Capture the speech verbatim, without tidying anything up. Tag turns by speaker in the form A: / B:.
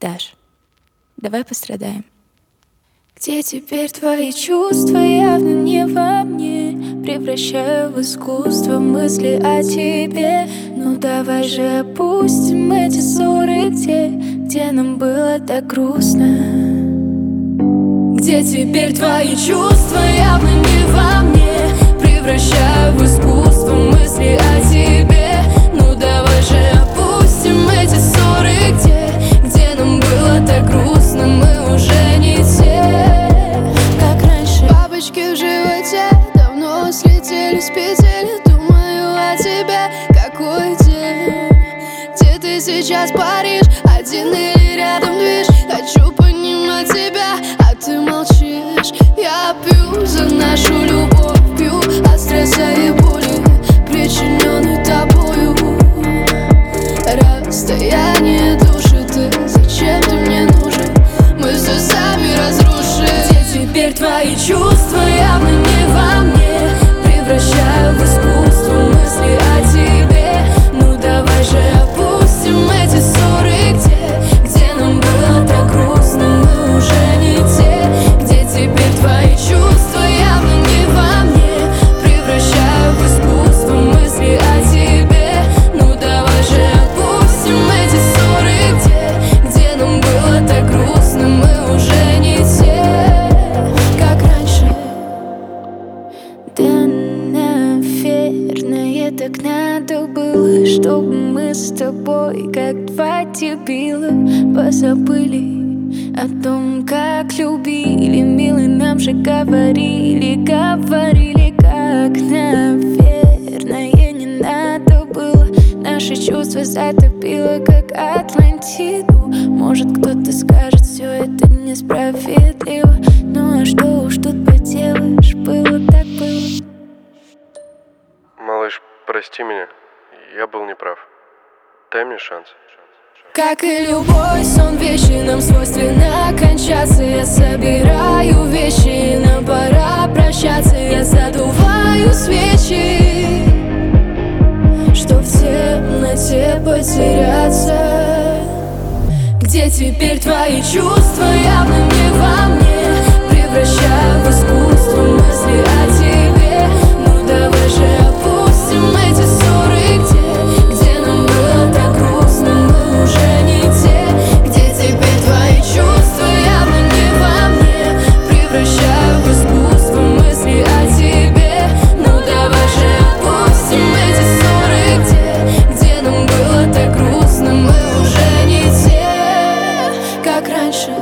A: Даш, давай пострадаем. Где теперь твои чувства? Явно не во мне. Превращаю в искусство мысли о тебе. Ну давай же опустим эти ссоры, где, где нам было так грустно. Где теперь твои чувства? Явно не во мне. Превращаю в искусство мысли о тебе. Ну давай же опустим эти ссоры, где, где нам было так грустно. Мы уже не те, как раньше.
B: Бабочки в животе давно слетели с петель. Думаю о тебе, какой день. Где ты сейчас паришь? Один или рядом движ? Хочу понимать тебя, а ты молчишь. Я пью за нашу любовь, пью от стресса и боли, причиненной тобою. Расстояние душит, ты зачем ты мне нужен? Мы все сами разрушим.
A: Где теперь твои чувства? Явно не во мне. Превращаю в искусство мысли о тебе. Ну давай же опустим эти ссоры, где, где нам было так грустно. Мы уже не те. Где теперь твои чувства? Явно не во мне. Превращаю в искусство мысли о тебе. Ну давай же опустим эти ссоры, где, где нам было так грустно. Мы уже не те, как раньше. Да, наверное, так надо было, чтобы мы с тобой, как два дебила, позабыли о том, как любили. Милый, нам же говорили, говорили, как, наверное, не надо было. Наши чувства затопило, как Атлантиду. Может, кто-то скажет, все это несправедливо. Ну а что уж тут поделаешь, было так было.
C: Малыш, прости меня, я был неправ. Дай мне шанс.
A: Как и любой сон, вещи нам свойственно кончаться. Я собираю вещи, нам пора прощаться. Я задуваю свечи, что в темноте потеряться. Где теперь твои чувства? Явно не во мне. Превращаю в искусство мысли о тебе. Ну давай же опустим эти ссоры, где, где нам было так грустно. Мы уже не те. Где теперь твои чувства? Явно не во мне. Превращаю в искусство мысли о тебе. Ну давай же опустим эти ссоры, где, где нам было так грустно. Мы уже не те, как раньше.